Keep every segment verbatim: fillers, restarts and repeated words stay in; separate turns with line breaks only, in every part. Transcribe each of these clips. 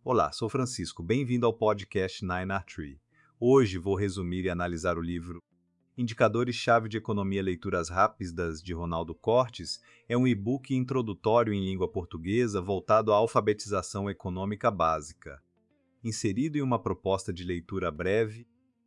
Olá, sou Francisco, bem-vindo ao podcast Nine R Tree. Hoje vou resumir e analisar o livro Indicadores-Chave de Economia Leituras Rápidas de Ronaldo Cortes. É um e-book introdutório em língua portuguesa voltado à alfabetização econômica básica. Inserido em uma proposta de leitura breve,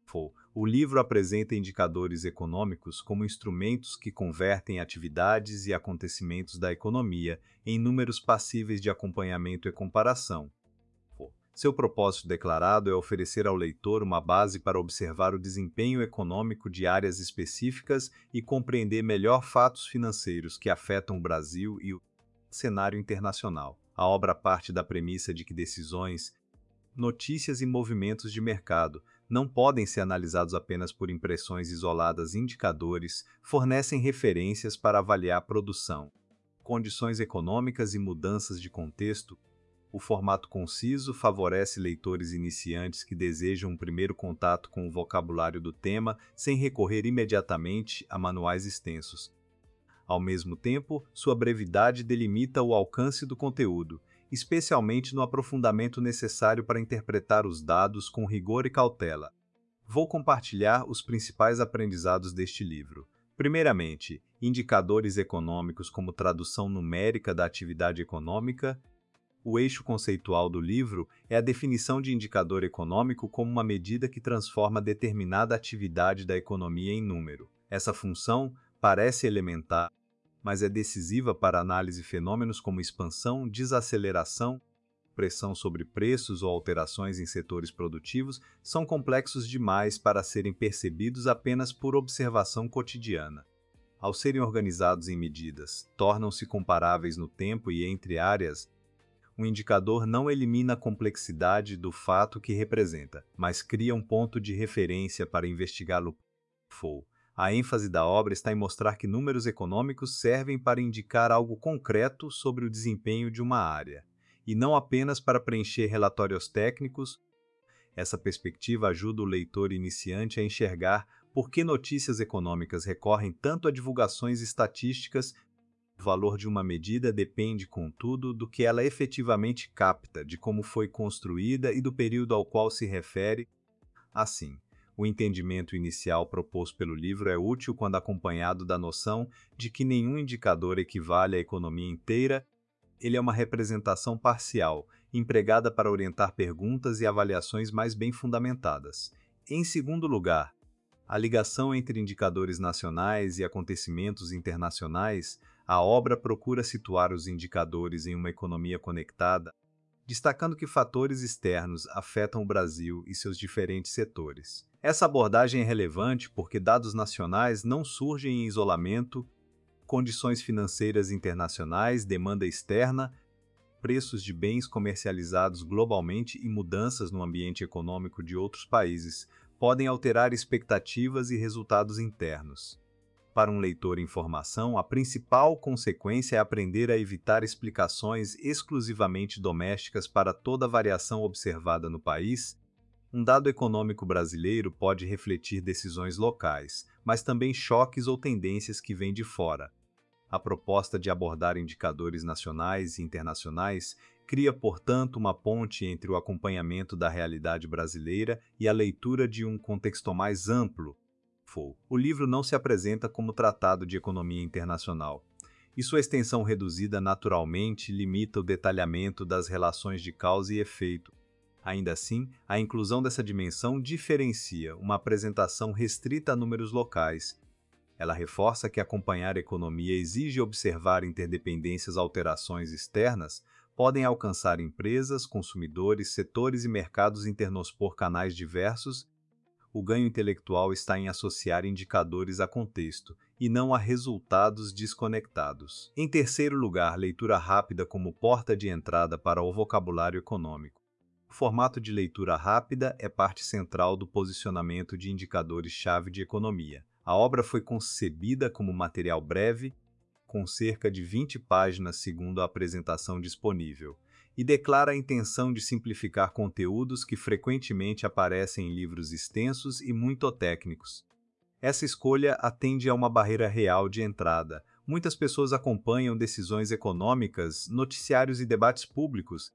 o livro apresenta indicadores econômicos como instrumentos que convertem atividades e acontecimentos da economia em números passíveis de acompanhamento e comparação. Seu propósito declarado é oferecer ao leitor uma base para observar o desempenho econômico de áreas específicas e compreender melhor fatos financeiros que afetam o Brasil e o cenário internacional. A obra parte da premissa de que decisões, notícias e movimentos de mercado não podem ser analisados apenas por impressões isoladas. Indicadores fornecem referências para avaliar produção, condições econômicas e mudanças de contexto. O formato conciso favorece leitores iniciantes que desejam um primeiro contato com o vocabulário do tema sem recorrer imediatamente a manuais extensos. Ao mesmo tempo, sua brevidade delimita o alcance do conteúdo, especialmente no aprofundamento necessário para interpretar os dados com rigor e cautela. Vou compartilhar os principais aprendizados deste livro. Primeiramente, indicadores econômicos como tradução numérica da atividade econômica. O eixo conceitual do livro é a definição de indicador econômico como uma medida que transforma determinada atividade da economia em número. Essa função parece elementar, mas é decisiva para análise de fenômenos como expansão, desaceleração, pressão sobre preços ou alterações em setores produtivos. São complexos demais para serem percebidos apenas por observação cotidiana. Ao serem organizados em medidas, tornam-se comparáveis no tempo e entre áreas. Um indicador não elimina a complexidade do fato que representa, mas cria um ponto de referência para investigá-lo. A ênfase da obra está em mostrar que números econômicos servem para indicar algo concreto sobre o desempenho de uma área, e não apenas para preencher relatórios técnicos. Essa perspectiva ajuda o leitor iniciante a enxergar por que notícias econômicas recorrem tanto a divulgações estatísticas. O valor de uma medida depende, contudo, do que ela efetivamente capta, de como foi construída e do período ao qual se refere. Assim, o entendimento inicial proposto pelo livro é útil quando acompanhado da noção de que nenhum indicador equivale à economia inteira. Ele é uma representação parcial, empregada para orientar perguntas e avaliações mais bem fundamentadas. Em segundo lugar, a ligação entre indicadores nacionais e acontecimentos internacionais. A obra procura situar os indicadores em uma economia conectada, destacando que fatores externos afetam o Brasil e seus diferentes setores. Essa abordagem é relevante porque dados nacionais não surgem em isolamento. Condições financeiras internacionais, demanda externa, preços de bens comercializados globalmente e mudanças no ambiente econômico de outros países podem alterar expectativas e resultados internos. Para um leitor em formação, a principal consequência é aprender a evitar explicações exclusivamente domésticas para toda variação observada no país. Um dado econômico brasileiro pode refletir decisões locais, mas também choques ou tendências que vêm de fora. A proposta de abordar indicadores nacionais e internacionais cria, portanto, uma ponte entre o acompanhamento da realidade brasileira e a leitura de um contexto mais amplo. O livro não se apresenta como tratado de economia internacional, e sua extensão reduzida naturalmente limita o detalhamento das relações de causa e efeito. Ainda assim, a inclusão dessa dimensão diferencia uma apresentação restrita a números locais. Ela reforça que acompanhar a economia exige observar interdependências. Alterações externas podem alcançar empresas, consumidores, setores e mercados internos por canais diversos. O ganho intelectual está em associar indicadores a contexto, e não a resultados desconectados. Em terceiro lugar, leitura rápida como porta de entrada para o vocabulário econômico. O formato de leitura rápida é parte central do posicionamento de indicadores-chave de economia. A obra foi concebida como material breve, com cerca de vinte páginas segundo a apresentação disponível, e declara a intenção de simplificar conteúdos que frequentemente aparecem em livros extensos e muito técnicos. Essa escolha atende a uma barreira real de entrada. Muitas pessoas acompanham decisões econômicas, noticiários e debates públicos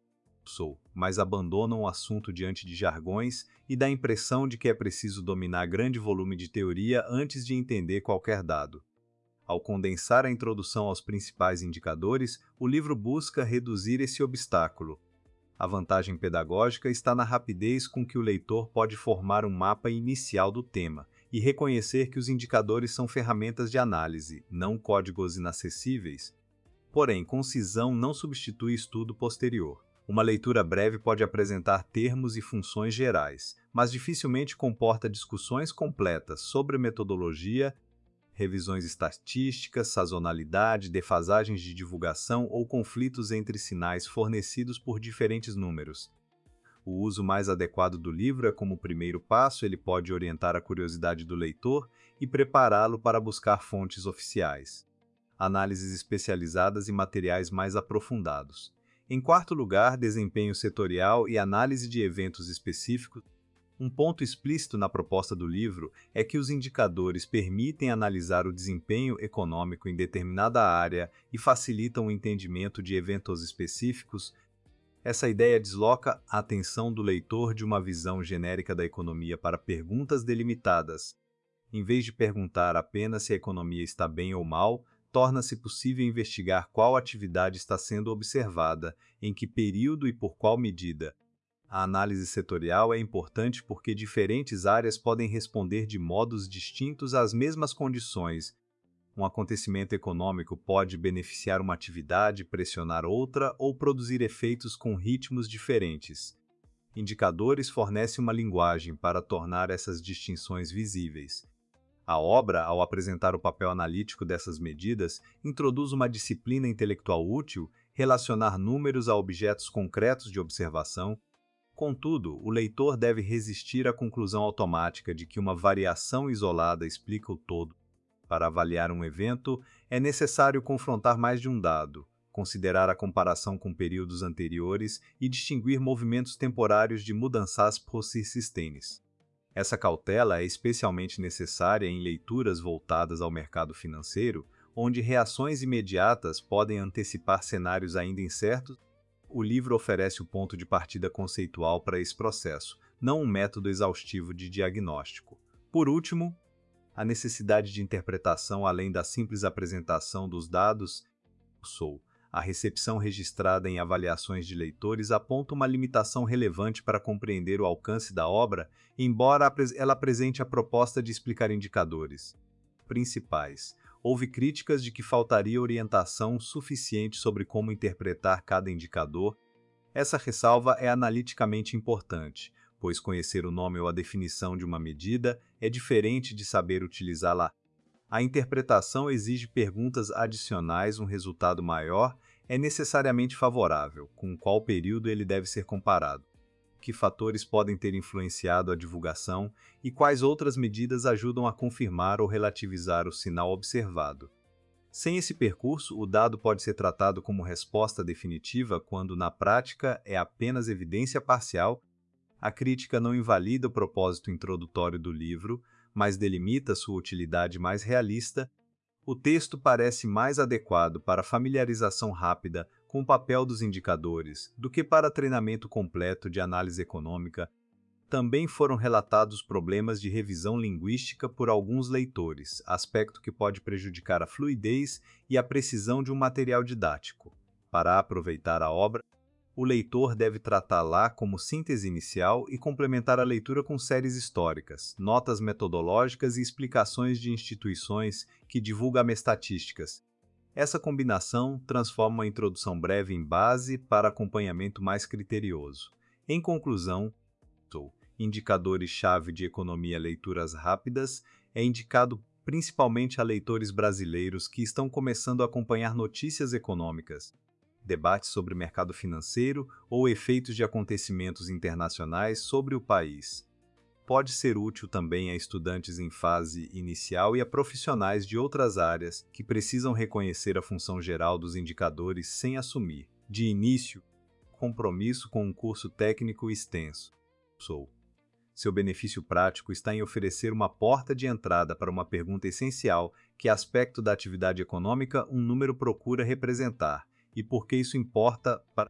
Sou, mas abandonam o assunto diante de jargões e dá a impressão de que é preciso dominar grande volume de teoria antes de entender qualquer dado. Ao condensar a introdução aos principais indicadores, o livro busca reduzir esse obstáculo. A vantagem pedagógica está na rapidez com que o leitor pode formar um mapa inicial do tema e reconhecer que os indicadores são ferramentas de análise, não códigos inacessíveis. Porém, concisão não substitui estudo posterior. Uma leitura breve pode apresentar termos e funções gerais, mas dificilmente comporta discussões completas sobre metodologia, revisões estatísticas, sazonalidade, defasagens de divulgação ou conflitos entre sinais fornecidos por diferentes números. O uso mais adequado do livro é como primeiro passo, ele pode orientar a curiosidade do leitor e prepará-lo para buscar fontes oficiais, análises especializadas e materiais mais aprofundados. Em quarto lugar, desempenho setorial e análise de eventos específicos. Um ponto explícito na proposta do livro é que os indicadores permitem analisar o desempenho econômico em determinada área e facilitam o entendimento de eventos específicos. Essa ideia desloca a atenção do leitor de uma visão genérica da economia para perguntas delimitadas. Em vez de perguntar apenas se a economia está bem ou mal, torna-se possível investigar qual atividade está sendo observada, em que período e por qual medida. A análise setorial é importante porque diferentes áreas podem responder de modos distintos às mesmas condições. Um acontecimento econômico pode beneficiar uma atividade, pressionar outra ou produzir efeitos com ritmos diferentes. Indicadores fornecem uma linguagem para tornar essas distinções visíveis. A obra, ao apresentar o papel analítico dessas medidas, introduz uma disciplina intelectual útil, relacionar números a objetos concretos de observação. Contudo, o leitor deve resistir à conclusão automática de que uma variação isolada explica o todo. Para avaliar um evento, é necessário confrontar mais de um dado, considerar a comparação com períodos anteriores e distinguir movimentos temporários de mudanças persistentes. Essa cautela é especialmente necessária em leituras voltadas ao mercado financeiro, onde reações imediatas podem antecipar cenários ainda incertos. O livro oferece o ponto de partida conceitual para esse processo, não um método exaustivo de diagnóstico. Por último, a necessidade de interpretação além da simples apresentação dos dados. Sou. A recepção registrada em avaliações de leitores aponta uma limitação relevante para compreender o alcance da obra, embora ela apresente a proposta de explicar indicadores principais. Houve críticas de que faltaria orientação suficiente sobre como interpretar cada indicador. Essa ressalva é analiticamente importante, pois conhecer o nome ou a definição de uma medida é diferente de saber utilizá-la. A interpretação exige perguntas adicionais, um resultado maior é necessariamente favorável, com qual período ele deve ser comparado, que fatores podem ter influenciado a divulgação e quais outras medidas ajudam a confirmar ou relativizar o sinal observado. Sem esse percurso, o dado pode ser tratado como resposta definitiva quando, na prática, é apenas evidência parcial. A crítica não invalida o propósito introdutório do livro, mas delimita sua utilidade mais realista. O texto parece mais adequado para familiarização rápida com o papel dos indicadores do que para treinamento completo de análise econômica. Também foram relatados problemas de revisão linguística por alguns leitores, aspecto que pode prejudicar a fluidez e a precisão de um material didático. Para aproveitar a obra, o leitor deve tratá-la como síntese inicial e complementar a leitura com séries históricas, notas metodológicas e explicações de instituições que divulgam estatísticas. Essa combinação transforma a introdução breve em base para acompanhamento mais criterioso. Em conclusão, Indicadores-chave de economia leituras rápidas é indicado principalmente a leitores brasileiros que estão começando a acompanhar notícias econômicas, debates sobre mercado financeiro ou efeitos de acontecimentos internacionais sobre o país. Pode ser útil também a estudantes em fase inicial e a profissionais de outras áreas que precisam reconhecer a função geral dos indicadores sem assumir, de início, compromisso com um curso técnico extenso. Sou. Seu benefício prático está em oferecer uma porta de entrada para uma pergunta essencial: que aspecto da atividade econômica um número procura representar? E por que isso importa para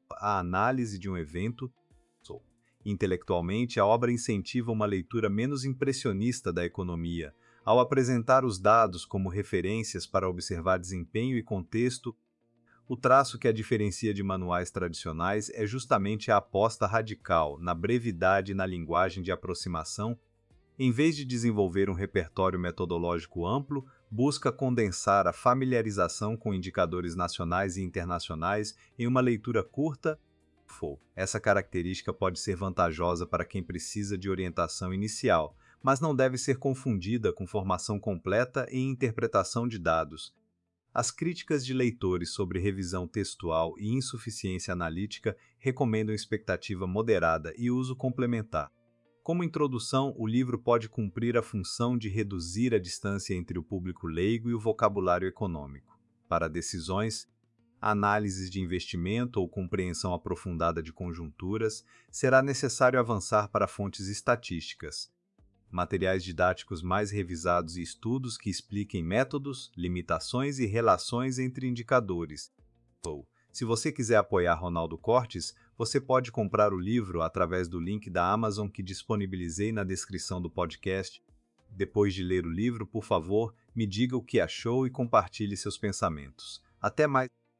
a análise de um evento. Intelectualmente, a obra incentiva uma leitura menos impressionista da economia, ao apresentar os dados como referências para observar desempenho e contexto. O traço que a diferencia de manuais tradicionais é justamente a aposta radical na brevidade e na linguagem de aproximação. Em vez de desenvolver um repertório metodológico amplo, busca condensar a familiarização com indicadores nacionais e internacionais em uma leitura curta. Essa característica pode ser vantajosa para quem precisa de orientação inicial, mas não deve ser confundida com formação completa em interpretação de dados. As críticas de leitores sobre revisão textual e insuficiência analítica recomendam expectativa moderada e uso complementar. Como introdução, o livro pode cumprir a função de reduzir a distância entre o público leigo e o vocabulário econômico. Para decisões, análises de investimento ou compreensão aprofundada de conjunturas, será necessário avançar para fontes estatísticas, materiais didáticos mais revisados e estudos que expliquem métodos, limitações e relações entre indicadores. Se você quiser apoiar Ronaldo Cortes, você pode comprar o livro através do link da Amazon que disponibilizei na descrição do podcast. Depois de ler o livro, por favor, me diga o que achou e compartilhe seus pensamentos. Até mais!